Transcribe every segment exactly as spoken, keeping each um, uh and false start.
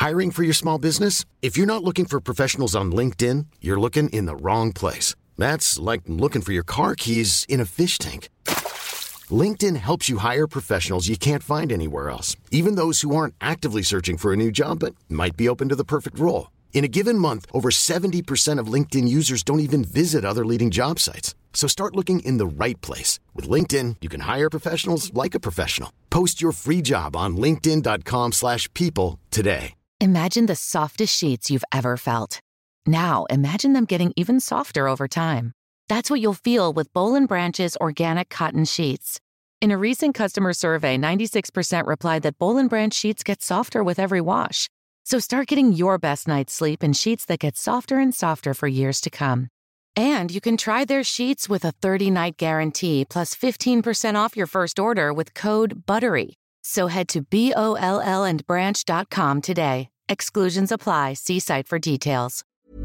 Hiring for your small business? If you're not looking for professionals on LinkedIn, you're looking in the wrong place. That's like looking for your car keys in a fish tank. LinkedIn helps you hire professionals you can't find anywhere else, even those who aren't actively searching for a new job but might be open to the perfect role. In a given month, over seventy percent of LinkedIn users don't even visit other leading job sites. So start looking in the right place. With LinkedIn, you can hire professionals like a professional. Post your free job on linkedin.com slash people today. Imagine the softest sheets you've ever felt. Now imagine them getting even softer over time. That's what you'll feel with Boll and Branch's organic cotton sheets. In a recent customer survey, ninety-six percent replied that Boll and Branch sheets get softer with every wash. So start getting your best night's sleep in sheets that get softer and softer for years to come. And you can try their sheets with a thirty-night guarantee plus fifteen percent off your first order with code BUTTERY. So head to B O L L and branch dot com today. Exclusions apply. See site for details.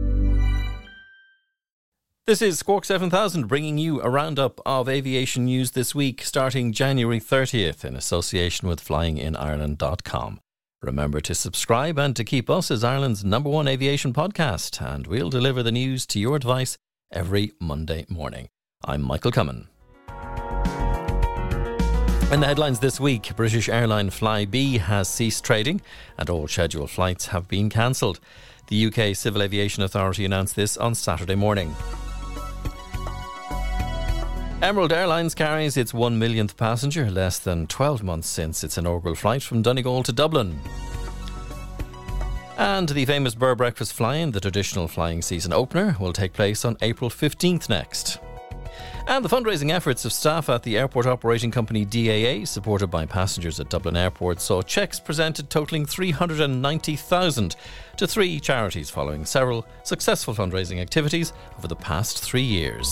This is Squawk seven thousand bringing you a roundup of aviation news this week starting January thirtieth in association with flying in ireland dot com. Remember to subscribe and to keep us as Ireland's number one aviation podcast, and we'll deliver the news to your device every Monday morning. I'm Michael Cummin. In the headlines this week, British airline Flybe has ceased trading and all scheduled flights have been cancelled. The U K Civil Aviation Authority announced this on Saturday morning. Emerald Airlines carries its one millionth passenger less than twelve months since its inaugural flight from Donegal to Dublin. And the famous Burr Breakfast Fly-In, the traditional flying season opener, will take place on April fifteenth next. And the fundraising efforts of staff at the airport operating company D A A, supported by passengers at Dublin Airport, saw cheques presented totalling three hundred ninety thousand to three charities following several successful fundraising activities over the past three years.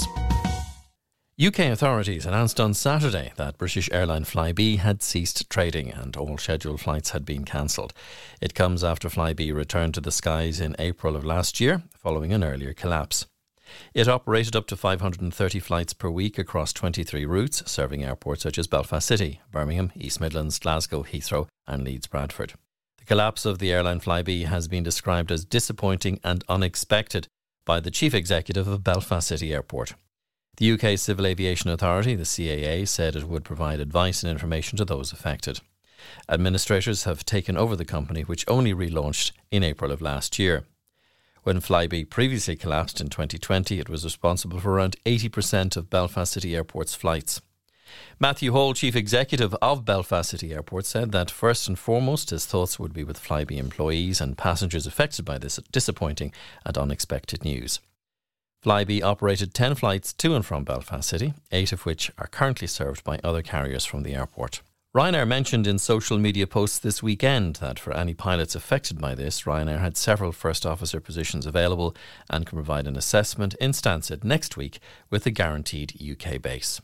U K authorities announced on Saturday that British airline Flybe had ceased trading and all scheduled flights had been cancelled. It comes after Flybe returned to the skies in April of last year, following an earlier collapse. It operated up to five hundred thirty flights per week across twenty-three routes, serving airports such as Belfast City, Birmingham, East Midlands, Glasgow, Heathrow and Leeds Bradford. The collapse of the airline Flybe has been described as disappointing and unexpected by the chief executive of Belfast City Airport. The U K Civil Aviation Authority, the C A A, said it would provide advice and information to those affected. Administrators have taken over the company, which only relaunched in April of last year. When Flybe previously collapsed in twenty twenty, it was responsible for around eighty percent of Belfast City Airport's flights. Matthew Hall, Chief Executive of Belfast City Airport, said that first and foremost his thoughts would be with Flybe employees and passengers affected by this disappointing and unexpected news. Flybe operated ten flights to and from Belfast City, eight of which are currently served by other carriers from the airport. Ryanair mentioned in social media posts this weekend that for any pilots affected by this, Ryanair had several first officer positions available and can provide an assessment in Stansted next week with a guaranteed U K base.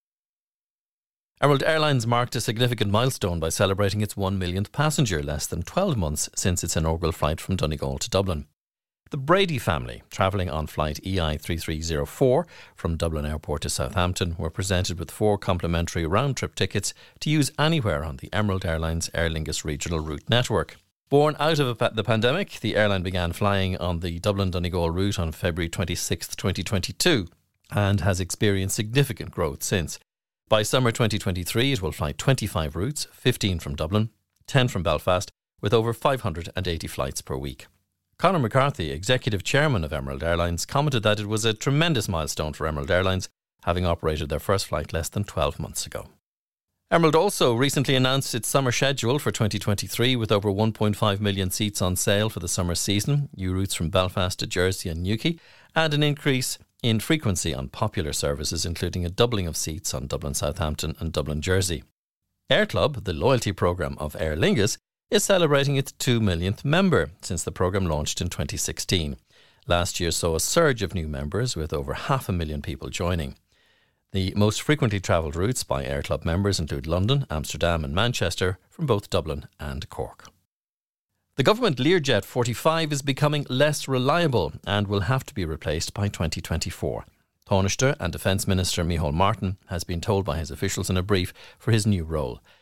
Emerald Airlines marked a significant milestone by celebrating its one millionth passenger less than twelve months since its inaugural flight from Donegal to Dublin. The Brady family, travelling on flight E I three three zero four from Dublin Airport to Southampton, were presented with four complimentary round-trip tickets to use anywhere on the Emerald Airlines Aer Lingus regional route network. Born out of the pandemic, the airline began flying on the Dublin-Donegal route on February twenty-sixth, twenty twenty-two and has experienced significant growth since. By summer twenty twenty-three, it will fly twenty-five routes, fifteen from Dublin, ten from Belfast, with over five hundred eighty flights per week. Conor McCarthy, Executive Chairman of Emerald Airlines, commented that it was a tremendous milestone for Emerald Airlines, having operated their first flight less than twelve months ago. Emerald also recently announced its summer schedule for twenty twenty-three with over one point five million seats on sale for the summer season, new routes from Belfast to Jersey and Newquay, and an increase in frequency on popular services, including a doubling of seats on Dublin Southampton and Dublin Jersey. Air Club, the loyalty programme of Aer Lingus, is celebrating its two millionth member since the programme launched in twenty sixteen. Last year saw a surge of new members with over half a million people joining. The most frequently travelled routes by Air Club members include London, Amsterdam and Manchester from both Dublin and Cork. The government Learjet forty-five is becoming less reliable and will have to be replaced by twenty twenty-four. Taoiseach and Defence Minister Micheál Martin has been told by his officials in a brief for his new role.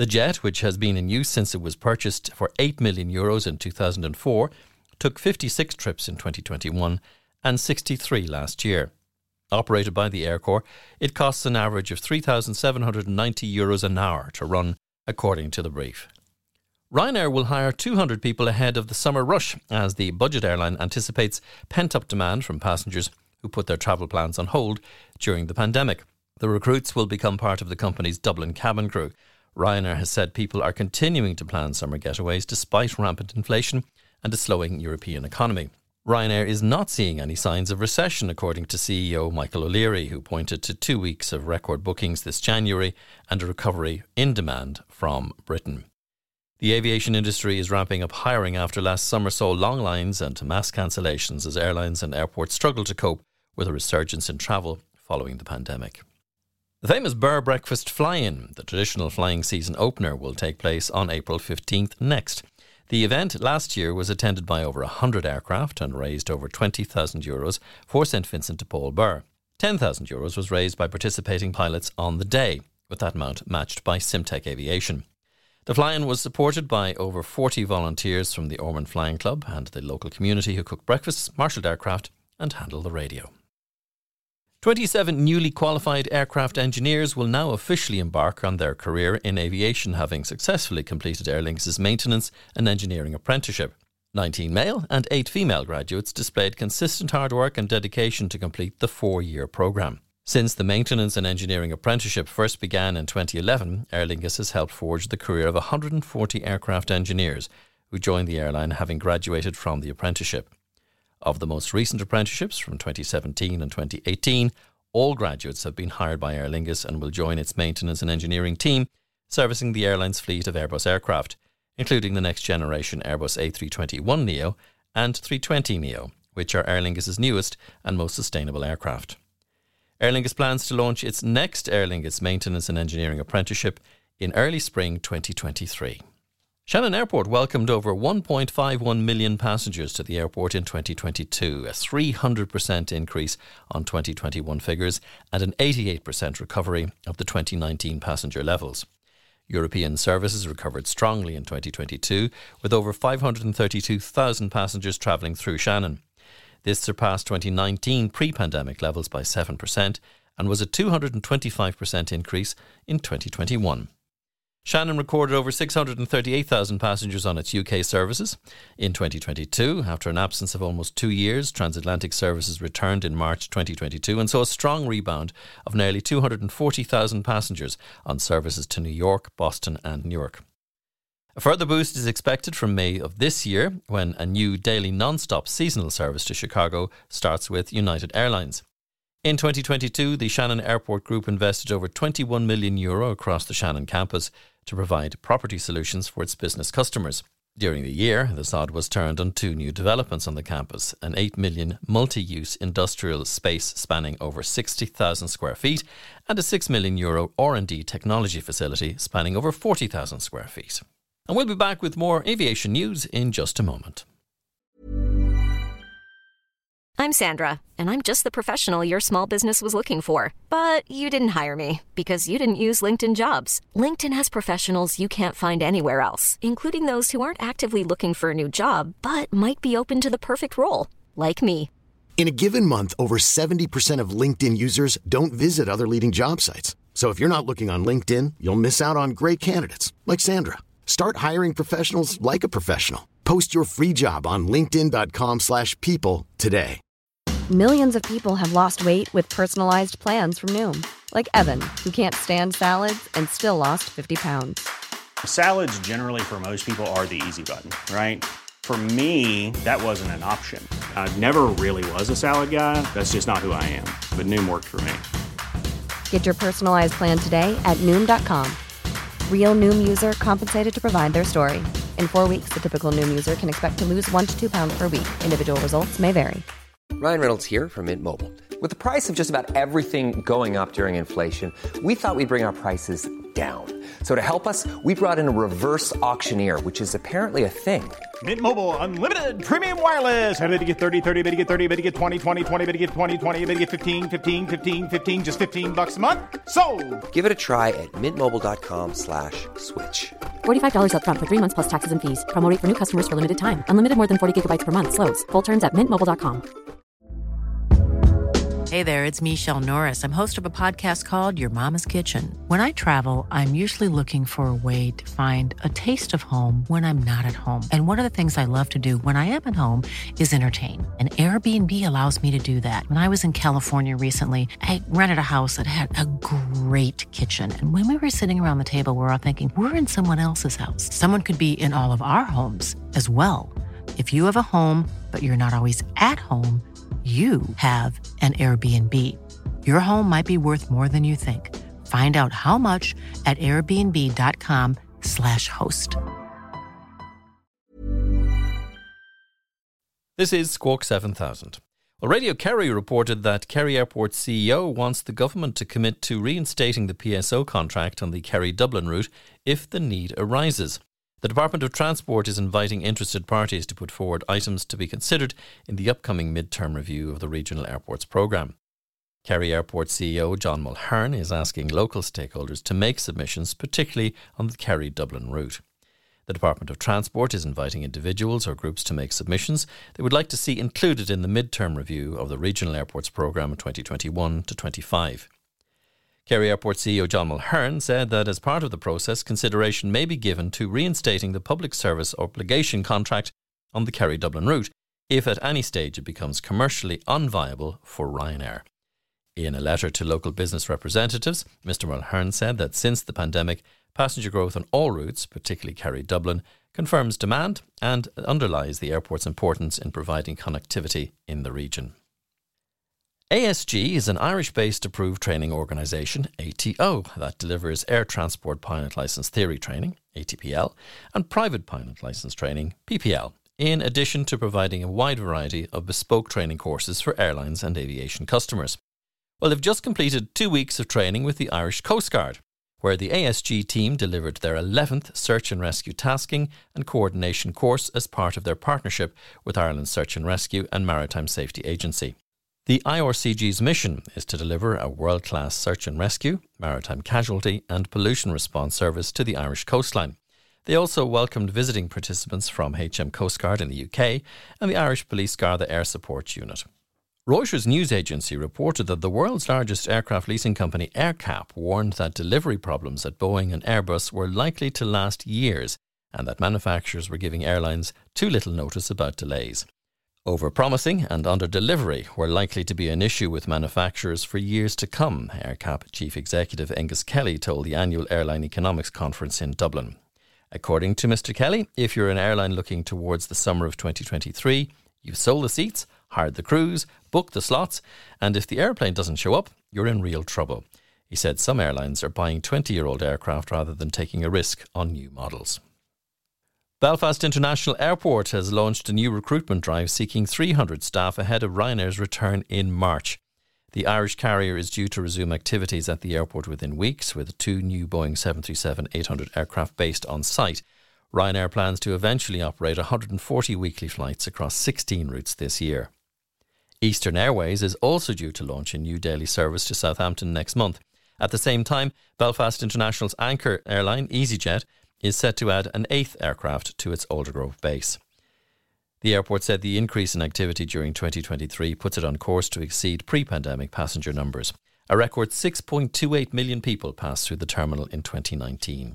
The jet, which has been in use since it was purchased for eight million euros in two thousand four, took fifty-six trips in twenty twenty-one and sixty-three last year. Operated by the Air Corps, it costs an average of three thousand seven hundred ninety euros an hour to run, according to the brief. Ryanair will hire two hundred people ahead of the summer rush as the budget airline anticipates pent-up demand from passengers who put their travel plans on hold during the pandemic. The recruits will become part of the company's Dublin cabin crew. Ryanair has said people are continuing to plan summer getaways despite rampant inflation and a slowing European economy. Ryanair is not seeing any signs of recession, according to C E O Michael O'Leary, who pointed to two weeks of record bookings this January and a recovery in demand from Britain. The aviation industry is ramping up hiring after last summer saw long lines and mass cancellations as airlines and airports struggle to cope with a resurgence in travel following the pandemic. The famous Burr Breakfast Fly-In, the traditional flying season opener, will take place on April fifteenth next. The event last year was attended by over one hundred aircraft and raised over twenty thousand euros for Saint Vincent de Paul Burr. ten thousand euros was raised by participating pilots on the day, with that amount matched by Simtech Aviation. The fly-in was supported by over forty volunteers from the Ormond Flying Club and the local community who cook breakfasts, marshalled aircraft and handle the radio. twenty-seven newly qualified aircraft engineers will now officially embark on their career in aviation, having successfully completed Aer Lingus' maintenance and engineering apprenticeship. nineteen male and eight female graduates displayed consistent hard work and dedication to complete the four-year programme. Since the maintenance and engineering apprenticeship first began in twenty eleven, Aer Lingus has helped forge the career of one hundred forty aircraft engineers who joined the airline having graduated from the apprenticeship. Of the most recent apprenticeships from twenty seventeen and twenty eighteen, all graduates have been hired by Aer Lingus and will join its maintenance and engineering team, servicing the airline's fleet of Airbus aircraft, including the next generation Airbus A three twenty-one neo and three twenty neo, which are Aer Lingus' newest and most sustainable aircraft. Aer Lingus plans to launch its next Aer Lingus maintenance and engineering apprenticeship in early spring twenty twenty-three. Shannon Airport welcomed over one point five one million passengers to the airport in twenty twenty-two, a three hundred percent increase on twenty twenty-one figures and an eighty-eight percent recovery of the twenty nineteen passenger levels. European services recovered strongly in twenty twenty-two, with over five hundred thirty-two thousand passengers travelling through Shannon. This surpassed twenty nineteen pre-pandemic levels by seven percent and was a two hundred twenty-five percent increase in twenty twenty-one. Shannon recorded over six hundred thirty-eight thousand passengers on its U K services. In twenty twenty-two, after an absence of almost two years, transatlantic services returned in March twenty twenty-two and saw a strong rebound of nearly two hundred forty thousand passengers on services to New York, Boston and Newark. A further boost is expected from May of this year when a new daily non-stop seasonal service to Chicago starts with United Airlines. In twenty twenty-two, the Shannon Airport Group invested over twenty-one million euro across the Shannon campus to provide property solutions for its business customers. During the year, the sod was turned on two new developments on the campus, an eight million multi-use industrial space spanning over sixty thousand square feet and a six million euro R and D technology facility spanning over forty thousand square feet. And we'll be back with more aviation news in just a moment. I'm Sandra, and I'm just the professional your small business was looking for. But you didn't hire me because you didn't use LinkedIn Jobs. LinkedIn has professionals you can't find anywhere else, including those who aren't actively looking for a new job, but might be open to the perfect role, like me. In a given month, over seventy percent of LinkedIn users don't visit other leading job sites. So if you're not looking on LinkedIn, you'll miss out on great candidates like Sandra. Start hiring professionals like a professional. Post your free job on linkedin.com slash people today. Millions of people have lost weight with personalized plans from Noom. Like Evan, who can't stand salads and still lost fifty pounds. Salads generally for most people are the easy button, right? For me, that wasn't an option. I never really was a salad guy. That's just not who I am. But Noom worked for me. Get your personalized plan today at Noom dot com. Real Noom user compensated to provide their story. In four weeks, the typical Noom user can expect to lose one to two pounds per week. Individual results may vary. Ryan Reynolds here from Mint Mobile. With the price of just about everything going up during inflation, we thought we'd bring our prices down. So to help us, we brought in a reverse auctioneer, which is apparently a thing. Mint Mobile Unlimited Premium Wireless. How to get thirty, thirty, how to get thirty, how to get twenty, twenty, twenty, how to get twenty, twenty, how to get fifteen, fifteen, fifteen, fifteen, just fifteen bucks a month? Sold! Give it a try at mintmobile.com slash switch. forty-five dollars up front for three months plus taxes and fees. Promo rate for new customers for limited time. Unlimited more than forty gigabytes per month. Slows full terms at mint mobile dot com. Hey there, it's Michelle Norris. I'm host of a podcast called Your Mama's Kitchen. When I travel, I'm usually looking for a way to find a taste of home when I'm not at home. And one of the things I love to do when I am at home is entertain. And Airbnb allows me to do that. When I was in California recently, I rented a house that had a great kitchen. And when we were sitting around the table, we were all thinking, we're in someone else's house. Someone could be in all of our homes as well. If you have a home, but you're not always at home, you have an Airbnb. Your home might be worth more than you think. Find out how much at airbnb.com slash host. This is Squawk seven thousand. Well, Radio Kerry reported that Kerry Airport C E O wants the government to commit to reinstating the P S O contract on the Kerry-Dublin route if the need arises. The Department of Transport is inviting interested parties to put forward items to be considered in the upcoming mid-term review of the Regional Airports programme. Kerry Airport C E O John Mulhern is asking local stakeholders to make submissions, particularly on the Kerry-Dublin route. The Department of Transport is inviting individuals or groups to make submissions they would like to see included in the mid-term review of the Regional Airports programme twenty twenty-one to twenty-five. Kerry Airport C E O John Mulhern said that as part of the process, consideration may be given to reinstating the public service obligation contract on the Kerry-Dublin route if at any stage it becomes commercially unviable for Ryanair. In a letter to local business representatives, Mr Mulhern said that since the pandemic, passenger growth on all routes, particularly Kerry-Dublin, confirms demand and underlies the airport's importance in providing connectivity in the region. A S G is an Irish-based approved training organisation, A T O, that delivers air transport pilot licence theory training, A T P L, and private pilot licence training, P P L, in addition to providing a wide variety of bespoke training courses for airlines and aviation customers. Well, they've just completed two weeks of training with the Irish Coast Guard, where the A S G team delivered their eleventh Search and Rescue Tasking and Coordination course as part of their partnership with Ireland's Search and Rescue and Maritime Safety Agency. The I R C G's mission is to deliver a world-class search and rescue, maritime casualty and pollution response service to the Irish coastline. They also welcomed visiting participants from H M Coast Guard in the U K and the Irish Police Garda Air Support Unit. Reuters news agency reported that the world's largest aircraft leasing company AerCap warned that delivery problems at Boeing and Airbus were likely to last years and that manufacturers were giving airlines too little notice about delays. Over-promising and under-delivery were likely to be an issue with manufacturers for years to come, AerCap Chief Executive Angus Kelly told the annual Airline Economics Conference in Dublin. According to Mister Kelly, if you're an airline looking towards the summer of twenty twenty-three, you've sold the seats, hired the crews, booked the slots, and if the airplane doesn't show up, you're in real trouble. He said some airlines are buying twenty-year-old aircraft rather than taking a risk on new models. Belfast International Airport has launched a new recruitment drive seeking three hundred staff ahead of Ryanair's return in March. The Irish carrier is due to resume activities at the airport within weeks, with two new Boeing seven thirty-seven eight hundred aircraft based on site. Ryanair plans to eventually operate one hundred forty weekly flights across sixteen routes this year. Eastern Airways is also due to launch a new daily service to Southampton next month. At the same time, Belfast International's anchor airline, EasyJet, is set to add an eighth aircraft to its Aldergrove base. The airport said the increase in activity during twenty twenty-three puts it on course to exceed pre-pandemic passenger numbers. A record six point two eight million people passed through the terminal in twenty nineteen.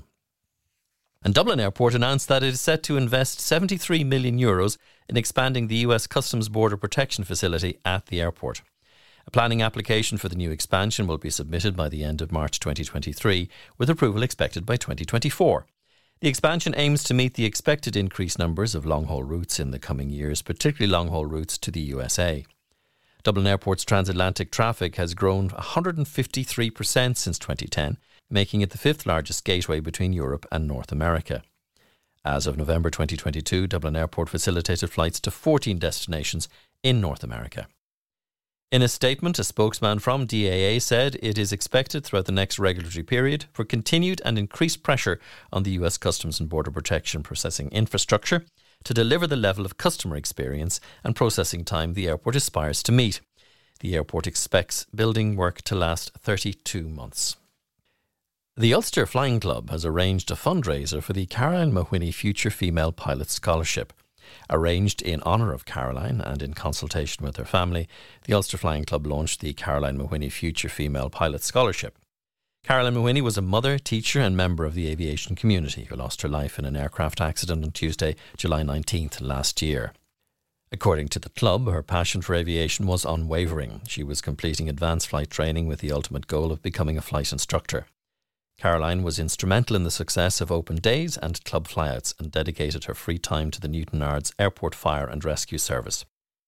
And Dublin Airport announced that it is set to invest seventy-three million euros in expanding the U S Customs Border Protection facility at the airport. A planning application for the new expansion will be submitted by the end of March twenty twenty-three, with approval expected by twenty twenty-four. The expansion aims to meet the expected increased numbers of long-haul routes in the coming years, particularly long-haul routes to the U S A. Dublin Airport's transatlantic traffic has grown one hundred fifty-three percent since twenty ten, making it the fifth largest gateway between Europe and North America. As of November twenty twenty-two, Dublin Airport facilitated flights to fourteen destinations in North America. In a statement, a spokesman from D A A said it is expected throughout the next regulatory period for continued and increased pressure on the U S Customs and Border Protection processing infrastructure to deliver the level of customer experience and processing time the airport aspires to meet. The airport expects building work to last thirty-two months. The Ulster Flying Club has arranged a fundraiser for the Caroline Mahoney Future Female Pilot Scholarship. Arranged in honour of Caroline and in consultation with her family, the Ulster Flying Club launched the Caroline Mahoney Future Female Pilot Scholarship. Caroline Mahoney was a mother, teacher and member of the aviation community who lost her life in an aircraft accident on Tuesday, July nineteenth last year. According to the club, her passion for aviation was unwavering. She was completing advanced flight training with the ultimate goal of becoming a flight instructor. Caroline was instrumental in the success of open days and club flyouts and dedicated her free time to the Newtownards Airport Fire and Rescue Service.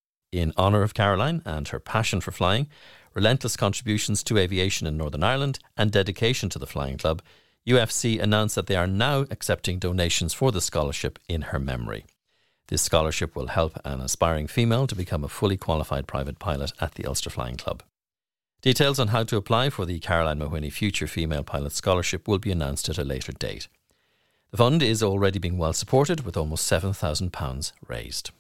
In honour of Caroline and her passion for flying, relentless contributions to aviation in Northern Ireland and dedication to the Flying Club, U F C announced that they are now accepting donations for the scholarship in her memory. This scholarship will help an aspiring female to become a fully qualified private pilot at the Ulster Flying Club. Details on how to apply for the Caroline Mahoney Future Female Pilot Scholarship will be announced at a later date. The fund is already being well supported with almost seven thousand pounds raised.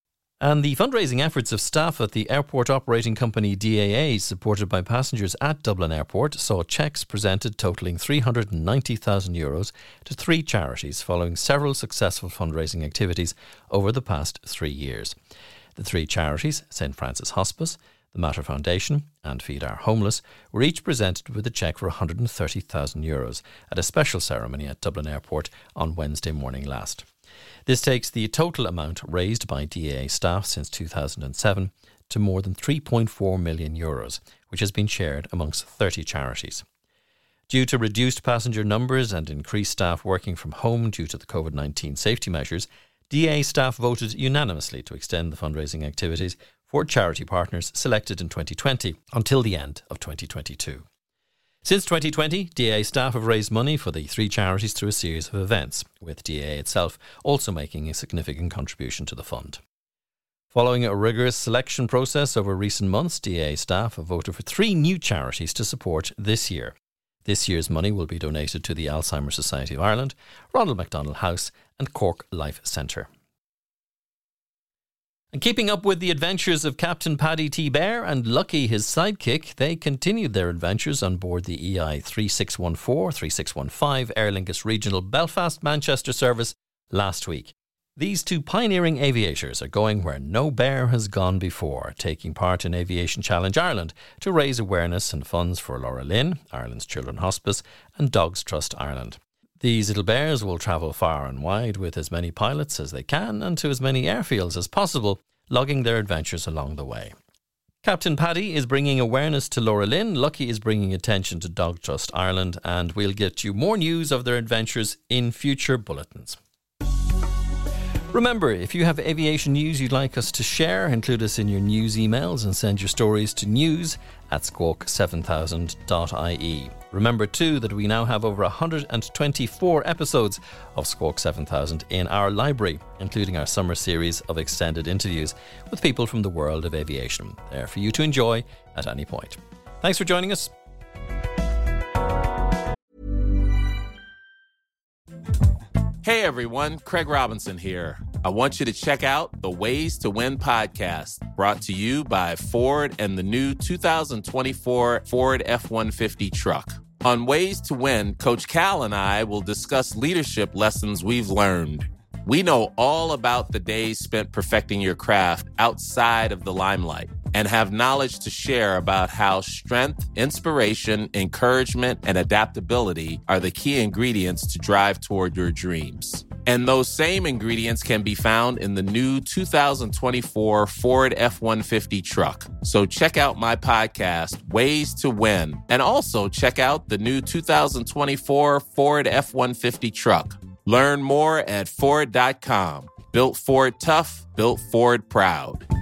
And the fundraising efforts of staff at the airport operating company D A A, supported by passengers at Dublin Airport, saw cheques presented totalling three hundred ninety thousand euros to three charities following several successful fundraising activities over the past three years. The three charities, Saint Francis Hospice, the Mater Foundation and Feed Our Homeless, were each presented with a cheque for one hundred thirty thousand euros at a special ceremony at Dublin Airport on Wednesday morning last. This takes the total amount raised by D A A staff since two thousand seven to more than three point four million euros, which has been shared amongst thirty charities. Due to reduced passenger numbers and increased staff working from home due to the covid nineteen safety measures, D A A staff voted unanimously to extend the fundraising activities for charity partners selected in twenty twenty until the end of twenty twenty-two. Since twenty twenty, D A A staff have raised money for the three charities through a series of events, with D A A itself also making a significant contribution to the fund. Following a rigorous selection process over recent months, D A A staff have voted for three new charities to support this year. This year's money will be donated to the Alzheimer's Society of Ireland, Ronald McDonald House and Cork Life Centre. And keeping up with the adventures of Captain Paddy T. Bear and Lucky, his sidekick, they continued their adventures on board the E I three six one four, three six one five Aer Lingus Regional Belfast-Manchester service last week. These two pioneering aviators are going where no bear has gone before, taking part in Aviation Challenge Ireland to raise awareness and funds for Laura Lynn, Ireland's Children's Hospice, and Dogs Trust Ireland. These little bears will travel far and wide with as many pilots as they can and to as many airfields as possible, logging their adventures along the way. Captain Paddy is bringing awareness to Laura Lynn, Lucky is bringing attention to Dog Trust Ireland, and we'll get you more news of their adventures in future bulletins. Remember, if you have aviation news you'd like us to share, include us in your news emails and send your stories to news at squawk seven thousand dot I E. Remember too that we now have over one hundred twenty-four episodes of Squawk seven thousand in our library, including our summer series of extended interviews with people from the world of aviation. There for you to enjoy at any point. Thanks for joining us. Hey everyone, Craig Robinson here. I want you to check out the Ways to Win podcast, brought to you by Ford and the new two thousand twenty-four Ford F one fifty truck. On Ways to Win, Coach Cal and I will discuss leadership lessons we've learned. We know all about the days spent perfecting your craft outside of the limelight and have knowledge to share about how strength, inspiration, encouragement, and adaptability are the key ingredients to drive toward your dreams. And those same ingredients can be found in the new two thousand twenty-four Ford F one fifty truck. So check out my podcast, Ways to Win, and also check out the new two thousand twenty-four Ford F one fifty truck. Learn more at Ford dot com. Built Ford tough, built Ford proud.